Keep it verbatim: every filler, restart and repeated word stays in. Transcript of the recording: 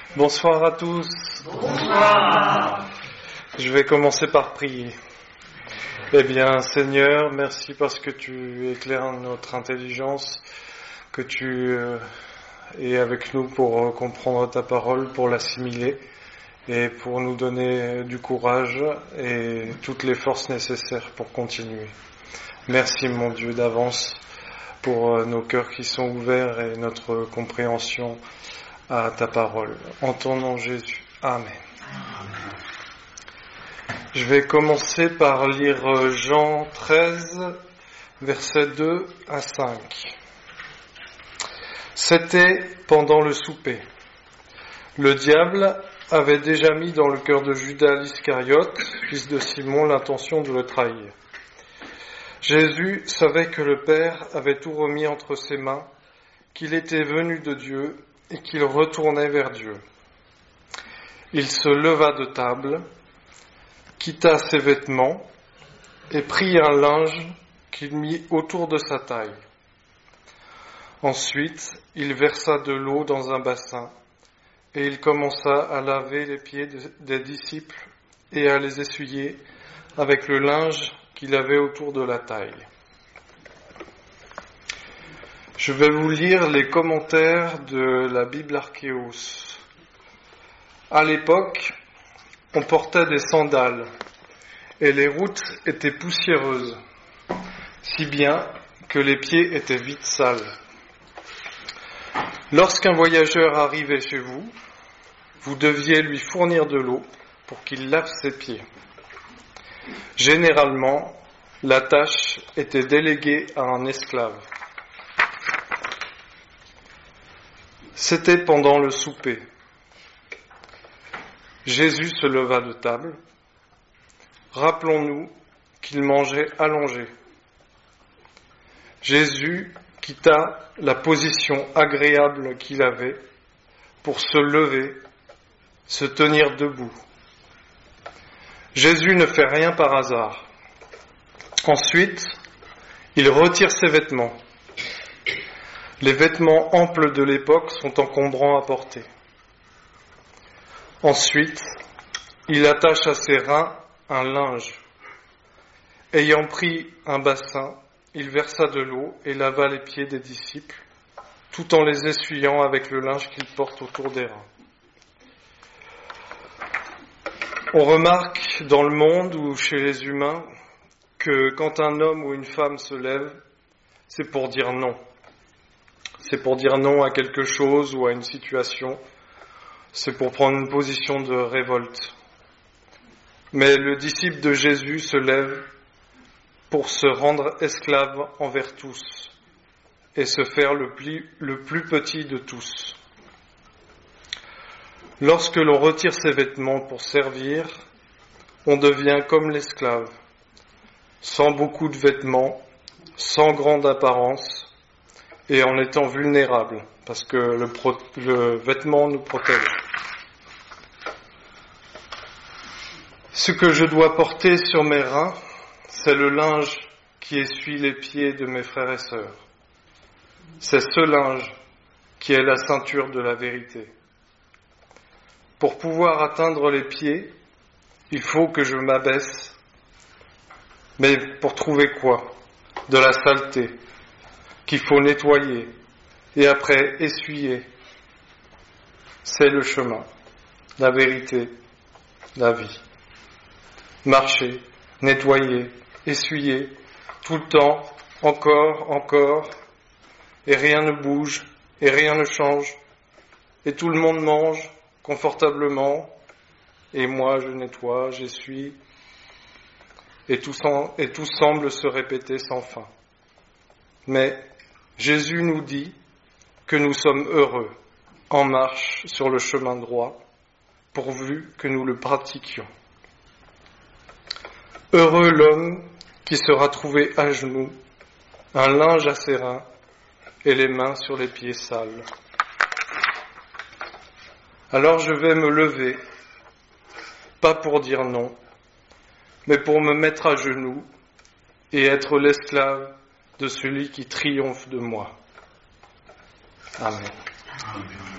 Bonsoir à tous. Bonsoir. Je vais commencer par prier. Eh bien, Seigneur, merci parce que tu éclaires notre intelligence, que tu euh, es avec nous pour euh, comprendre ta parole, pour l'assimiler et pour nous donner du courage et toutes les forces nécessaires pour continuer. Merci, mon Dieu, d'avance pour euh, nos cœurs qui sont ouverts et notre compréhension à ta parole. En ton nom, Jésus. Amen. Amen. Je vais commencer par lire Jean treize, versets deux à cinq. C'était pendant le souper. Le diable avait déjà mis dans le cœur de Judas l'Iscariote, fils de Simon, l'intention de le trahir. Jésus savait que le Père avait tout remis entre ses mains, qu'il était venu de Dieu et qu'il retournait vers Dieu. Il se leva de table, quitta ses vêtements et prit un linge qu'il mit autour de sa taille. Ensuite, il versa de l'eau dans un bassin et il commença à laver les pieds des disciples et à les essuyer avec le linge qu'il avait autour de la taille. Je vais vous lire les commentaires de la Bible Archéos. À l'époque, on portait des sandales et les routes étaient poussiéreuses, si bien que les pieds étaient vite sales. Lorsqu'un voyageur arrivait chez vous, vous deviez lui fournir de l'eau pour qu'il lave ses pieds. Généralement, la tâche était déléguée à un esclave. C'était pendant le souper. Jésus se leva de table. Rappelons-nous qu'il mangeait allongé. Jésus quitta la position agréable qu'il avait pour se lever, se tenir debout. Jésus ne fait rien par hasard. Ensuite, il retire ses vêtements. Les vêtements amples de l'époque sont encombrants à porter. Ensuite, il attache à ses reins un linge. Ayant pris un bassin, il versa de l'eau et lava les pieds des disciples, tout en les essuyant avec le linge qu'il porte autour des reins. On remarque dans le monde ou chez les humains que quand un homme ou une femme se lève, c'est pour dire non. C'est pour dire non à quelque chose ou à une situation. C'est pour prendre une position de révolte. Mais le disciple de Jésus se lève pour se rendre esclave envers tous et se faire le plus, le plus petit de tous. Lorsque l'on retire ses vêtements pour servir, on devient comme l'esclave, sans beaucoup de vêtements, sans grande apparence, et en étant vulnérable, parce que le, pro- le vêtement nous protège. Ce que je dois porter sur mes reins, c'est le linge qui essuie les pieds de mes frères et sœurs. C'est ce linge qui est la ceinture de la vérité. Pour pouvoir atteindre les pieds, il faut que je m'abaisse. Mais pour trouver quoi ? De la saleté qu'il faut nettoyer et après essuyer. C'est le chemin, la vérité, la vie. Marcher, nettoyer, essuyer, tout le temps, encore, encore, et rien ne bouge, et rien ne change, et tout le monde mange confortablement, et moi je nettoie, j'essuie, et tout, sem- et tout semble se répéter sans fin. Mais Jésus nous dit que nous sommes heureux, en marche sur le chemin droit, pourvu que nous le pratiquions. Heureux l'homme qui sera trouvé à genoux, un linge à ses reins et les mains sur les pieds sales. Alors je vais me lever, pas pour dire non, mais pour me mettre à genoux et être l'esclave de celui qui triomphe de moi. Amen. Amen.